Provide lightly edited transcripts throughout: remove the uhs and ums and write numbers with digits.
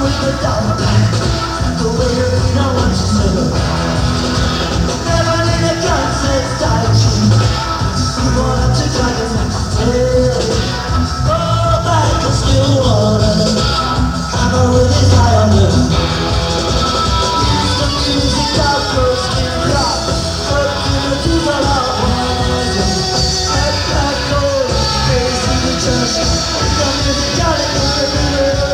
with the dollar plan. The way you know what you say. Never need a gun, says Daichi. You wanted to drag his next tail. Oh, like a still water. Hammer with his eye on you. Use the music of first skin rock. Up to the diesel of warning. Head back cold, face in the church. The music got it in the river.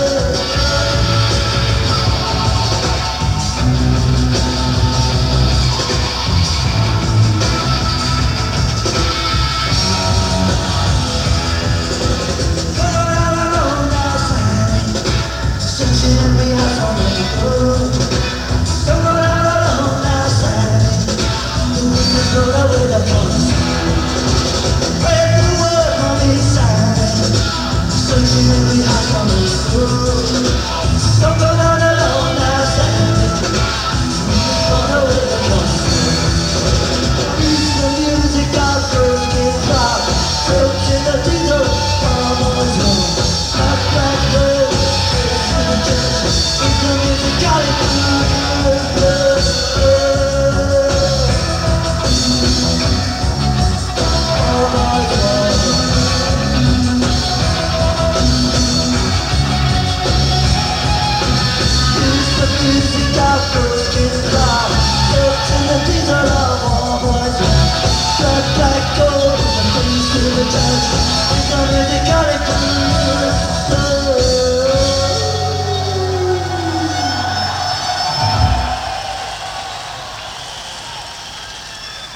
Don't go down alone now, Sam. Gone away the coast. Use the music of first kid rock. Coach in the diesel, come on home. Not like gold, face in the church. Use the music, got it through the blood. Oh my God. Use the music of first kid